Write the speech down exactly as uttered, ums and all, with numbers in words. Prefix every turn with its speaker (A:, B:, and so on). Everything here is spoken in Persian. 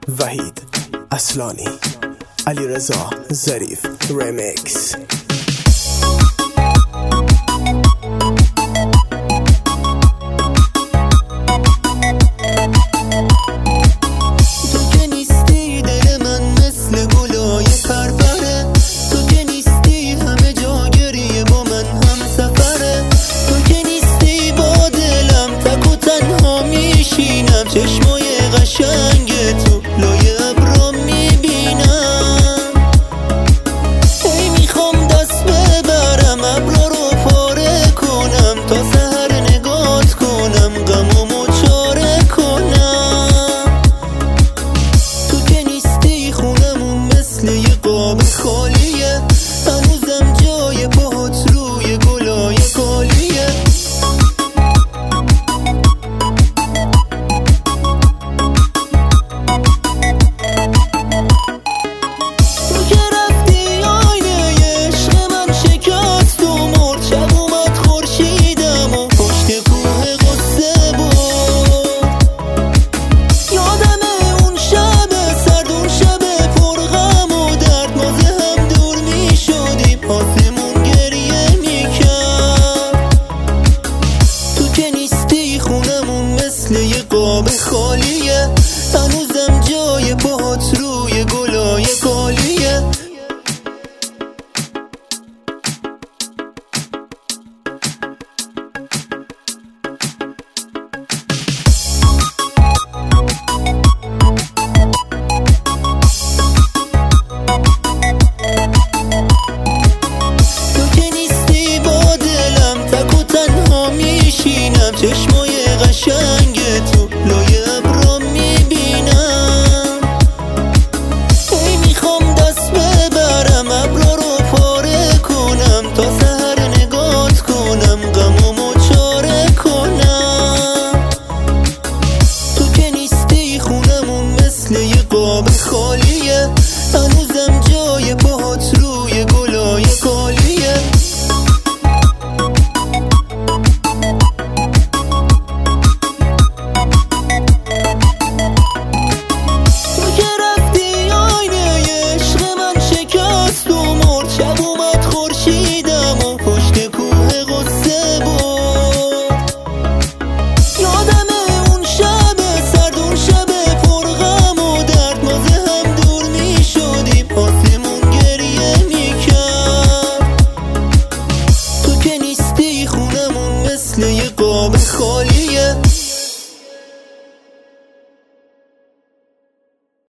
A: وحید اصلانی، علیرضا ظریف ریمیکس.
B: چشمای قشنگ تو لای ابرام میبینم، ای میخوام دست ببرم ابرا رو پاره کنم، تا سحر نگات کنم غمامو چاره کنم. تو که نیستی خونمون مثل یه قاب خالیه، هنوزم جای پاهات روی گلای کالیه. خونمون مثل یه قاب خالیه،